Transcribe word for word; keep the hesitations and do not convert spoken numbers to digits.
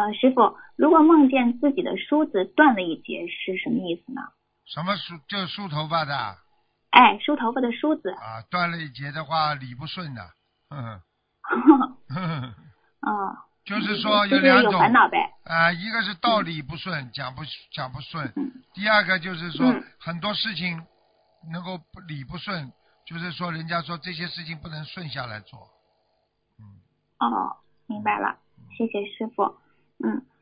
呃，师傅，如果梦见自己的梳子断了一截是什么意思呢？ 什么梳？就是梳头发的哎，梳头发的梳子。 啊，断了一截的话理不顺的，嗯， 哦， 就是说就是有两种烦恼呗。 啊、一个是道理不顺，讲不讲不顺； 嗯第二个就是说、 嗯很多事情能够不理不顺，就是说人家说这些事情不能顺下来做。嗯， 哦，明白了，谢谢师傅。嗯，